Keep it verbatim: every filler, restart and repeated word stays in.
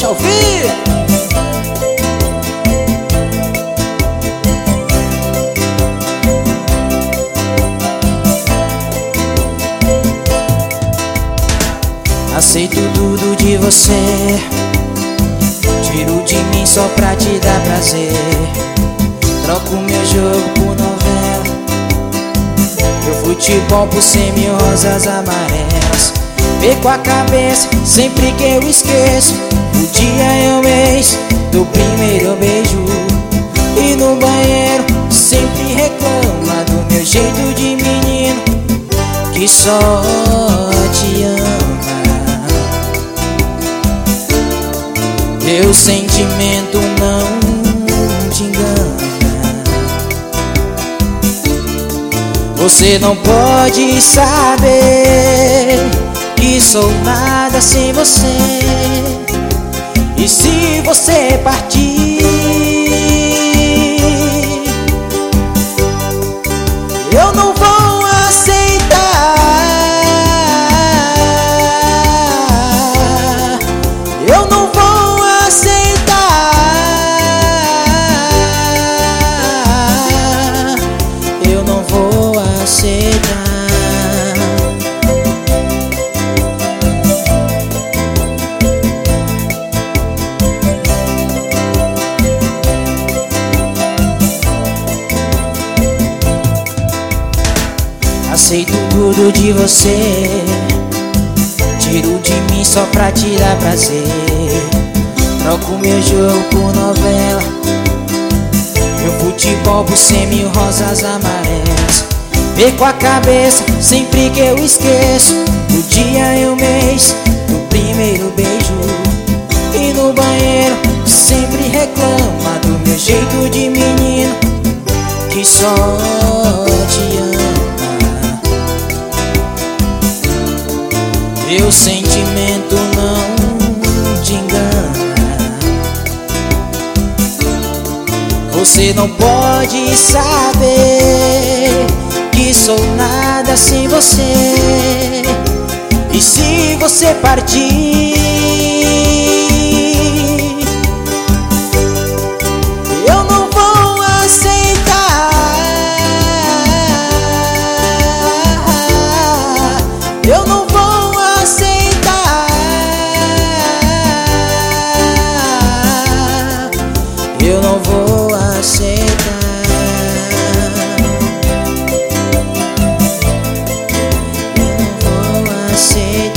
Deixa eu ouvir. Aceito tudo de você, tiro de mim só pra te dar prazer. Troco meu jogo por novela, meu futebol por cem mil rosas amarelas. Perco a cabeça sempre que eu esqueço o dia e o mês do primeiro beijo. E no banheiro sempre reclama do meu jeito de menino que só te ama. Meu sentimento não te engana. Você não pode saber que sou nada sem você. E se você partir, eu não vou aceitar. Eu não vou aceitar. Eu não vou aceitar. Aceito tudo de você, tiro de mim só pra te dar prazer. Troco meu jogo por novela, meu futebol por cem mil rosas amarelas. Perco a cabeça sempre que eu esqueço o dia e o mês do primeiro beijo. E no banheiro sempre reclama do meu jeito de menino que só te ama. Meu sentimento não te engana. Você não pode saber que sou nada sem você. E se você partir, eu não vou aceitar. Eu não vou aceitar. Eu não vou aceitar. Eu não vou aceitar.